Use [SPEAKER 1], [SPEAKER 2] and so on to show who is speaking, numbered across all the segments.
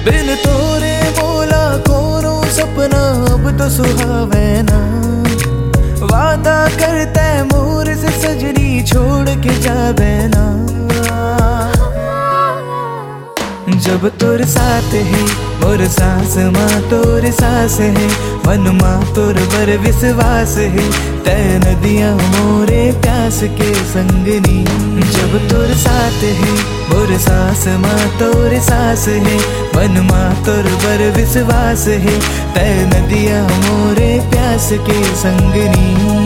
[SPEAKER 1] बिन तोरे बोला कोनो सपना अब तो सुहावे ना। वादा करते मोर से सजनी छोड़ के जावे ना। जब तोर साथ है मोर सांस माँ तोर सांस है, मन माँ तोर बर विश्वास है, तै नदियाँ मोरे प्यास के संगनी। जब तोर साथ है मोर सांस माँ तोर सांस है, मन माँ तोर बर विश्वास है, तै नदियाँ मोरे प्यास के संगनी।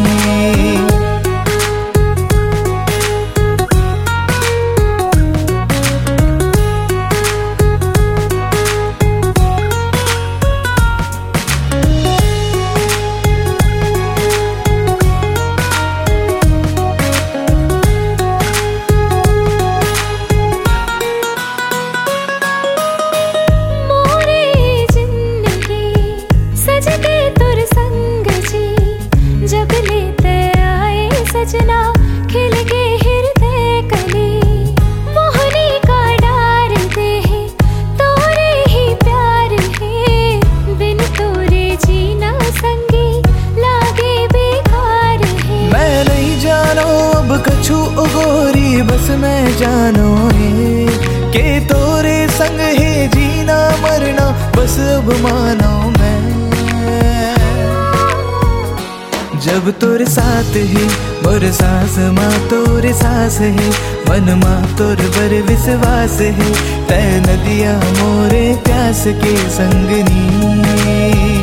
[SPEAKER 2] सजना खिल के हृदय कली, मोहनी का डार दे है तोरे ही प्यार है, बिन तोरे जीना संगी लागे बेकार है।
[SPEAKER 1] मैं नहीं जानो अब कछु गोरी, बस मैं जानो है के तोरे संग है जीना मरना, बस अब मानो मैं। जब तोर साथ है मोर सांस माँ तोर सांस है, मन माँ तोर बर विश्वास है, तै नदियाँ मोरे प्यास के संगनी।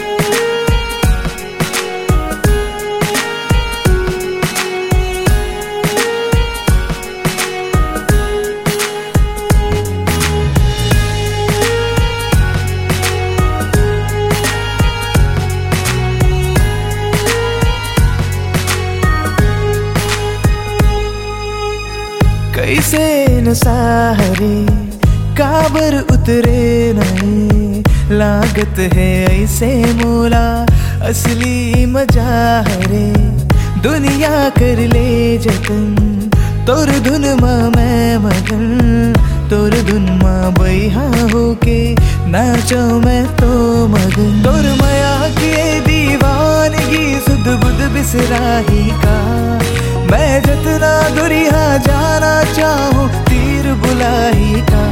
[SPEAKER 1] कैसे न सहारे काबर उतरे नहीं, लागत है ऐसे मोला असली मजा रे। दुनिया कर ले जतन तोर धुन माँ मैं मगन, तोर धुन माँ बैहा होके नाचो मैं तो मगन। तोर माया की दीवानगी सुध बुध बिसराही का, मैं जतना दुरिया जाना चाहूँ तीर बुलाई का।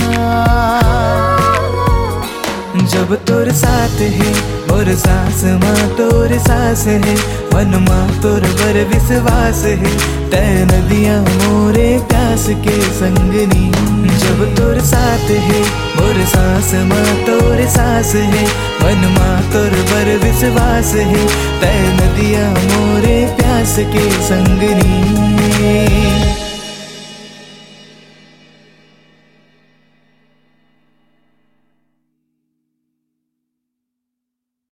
[SPEAKER 1] जब तोर साथ है मोर सांस माँ तोर सांस है, मन माँ तोर बर विश्वास है, तै नदियाँ मोरे प्यास के संगनी। जब तोर साथ है मोर सांस माँ तोर सांस है, मन माँ तोर बर विश्वास है, तै नदियाँ मोरे प्यास के संगनी।